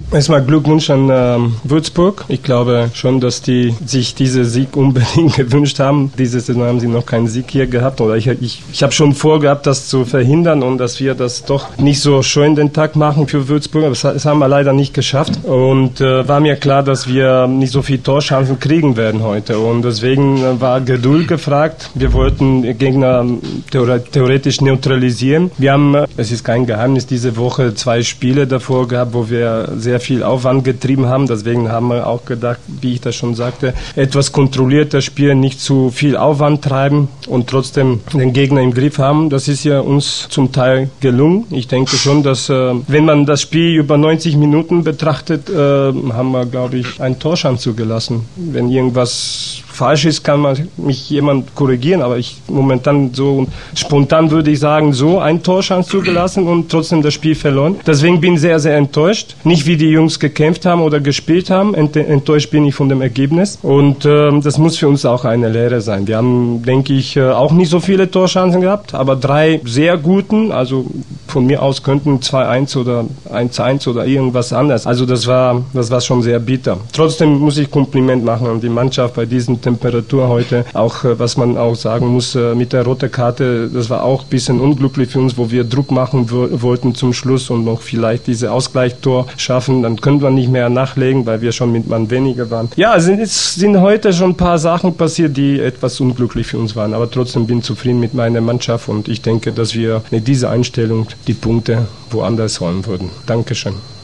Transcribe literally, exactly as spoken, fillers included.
Erstmal Glückwunsch an ähm, Würzburg. Ich glaube schon, dass die sich diesen Sieg unbedingt gewünscht haben. Diese Saison haben sie noch keinen Sieg hier gehabt. Oder ich, ich, ich habe schon vorgehabt, das zu verhindern und dass wir das doch nicht so schön den Tag machen für Würzburg. Das, das haben wir leider nicht geschafft. Und äh, war mir klar, dass wir nicht so viele Torchancen kriegen werden heute. Und deswegen äh, war Geduld gefragt. Wir wollten Gegner theoretisch neutralisieren. Wir haben, äh, es ist kein Geheimnis, diese Woche zwei Spiele davor gehabt, wo wir sehr viel Aufwand getrieben haben. Deswegen haben wir auch gedacht, wie ich das schon sagte, etwas kontrollierter spielen, nicht zu viel Aufwand treiben und trotzdem den Gegner im Griff haben. Das ist ja uns zum Teil gelungen. Ich denke schon, dass äh, wenn man das Spiel über neunzig Minuten betrachtet, äh, haben wir, glaube ich, einen Torschance zugelassen. Wenn irgendwas falsch ist, kann man mich jemand korrigieren, aber ich momentan so spontan würde ich sagen, so ein Torschance zugelassen und trotzdem das Spiel verloren. Deswegen bin ich sehr, sehr enttäuscht. Nicht wie die Jungs gekämpft haben oder gespielt haben, enttäuscht bin ich von dem Ergebnis und äh, das muss für uns auch eine Lehre sein. Wir haben, denke ich, auch nicht so viele Torchancen gehabt, aber drei sehr guten, also von mir aus könnten zwei eins oder eins eins oder irgendwas anderes. Also das war, das war schon sehr bitter. Trotzdem muss ich Kompliment machen an die Mannschaft bei diesen Temperatur heute. Auch, was man auch sagen muss, mit der roten Karte, das war auch ein bisschen unglücklich für uns, wo wir Druck machen wollten zum Schluss und noch vielleicht diese Ausgleichstor schaffen. Dann können wir nicht mehr nachlegen, weil wir schon mit Mann weniger waren. Ja, es sind, es sind heute schon ein paar Sachen passiert, die etwas unglücklich für uns waren. Aber trotzdem bin ich zufrieden mit meiner Mannschaft und ich denke, dass wir mit dieser Einstellung die Punkte woanders holen würden. Dankeschön.